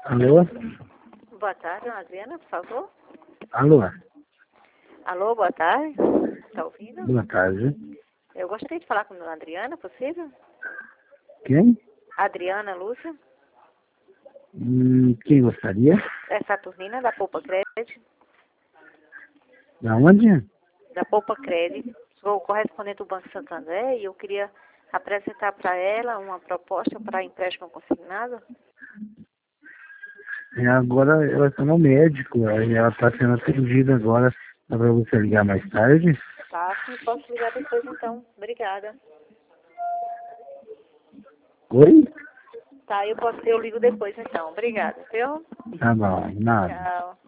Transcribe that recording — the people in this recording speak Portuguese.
Alô? Boa tarde, Dona Adriana, por favor. Alô? Alô, boa tarde. Está ouvindo? Boa tarde. Eu gostaria de falar com a Dona Adriana, possível? Quem? Adriana Lúcia. Quem gostaria? É Saturnina, da Poupa Crédito. Da onde? Da Poupa Crédito. Sou correspondente do Banco Santander e eu queria apresentar para ela uma proposta para empréstimo consignado. Agora ela está no médico, aí ela está sendo atendida agora. Dá para você ligar mais tarde? Tá, sim, posso ligar depois então. Obrigada. Oi? Tá, eu ligo depois então. Obrigada, viu? Tá bom, nada. Tchau.